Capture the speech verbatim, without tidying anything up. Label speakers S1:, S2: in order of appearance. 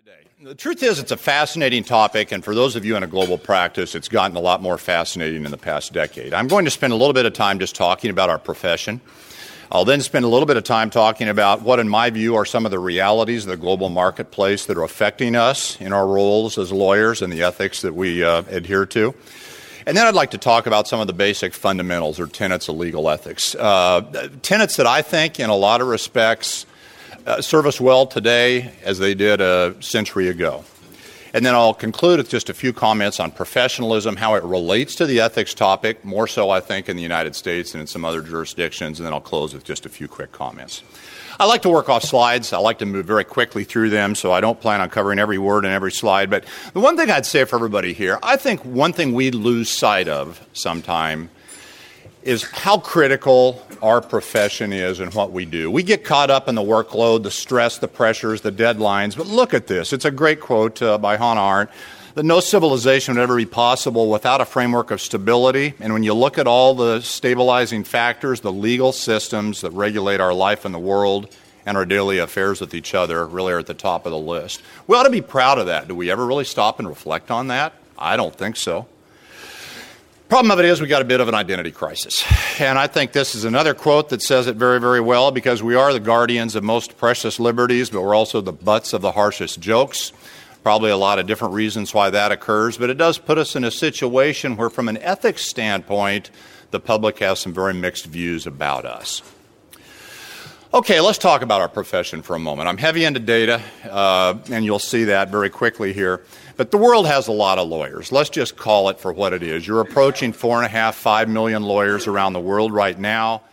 S1: Today. The truth is, it's a fascinating topic, and for those of you in a global practice, it's gotten a lot more fascinating in the past decade. I'm going to spend a little bit of time just talking about our profession. I'll then spend a little bit of time talking about what, in my view, are some of the realities of the global marketplace that are affecting us in our roles as lawyers and the ethics that we uh, adhere to. And then I'd like to talk about some of the basic fundamentals or tenets of legal ethics. Uh, tenets that I think, in a lot of respects, uh, serve us well today as they did a century ago. And then I'll conclude with just a few comments on professionalism, how it relates to the ethics topic, more so, I think, in the United States and in some other jurisdictions, and then I'll close with just a few quick comments. I like to work off slides. I like to move very quickly through them, so I don't plan on covering every word in every slide. But the one thing I'd say for everybody here, I think one thing we lose sight of sometime is how critical our profession is and what we do. We get caught up in the workload, the stress, the pressures, the deadlines. But look at this. It's a great quote uh, by Hannah Arendt, that no civilization would ever be possible without a framework of stability. And when you look at all the stabilizing factors, the legal systems that regulate our life in the world and our daily affairs with each other really are at the top of the list. We ought to be proud of that. Do we ever really stop and reflect on that? I don't think so. Problem of it is we got a bit of an identity crisis. And I think this is another quote that says it very, very well, because we are the guardians of most precious liberties, but we're also the butts of the harshest jokes. Probably a lot of different reasons why that occurs, but it does put us in a situation where, from an ethics standpoint, the public has some very mixed views about us. Okay, let's talk about our profession for a moment. I'm heavy into data, uh, and you'll see that very quickly here. But the world has a lot of lawyers. Let's just call it for what it is. You're approaching four and a half, five million lawyers around the world right now.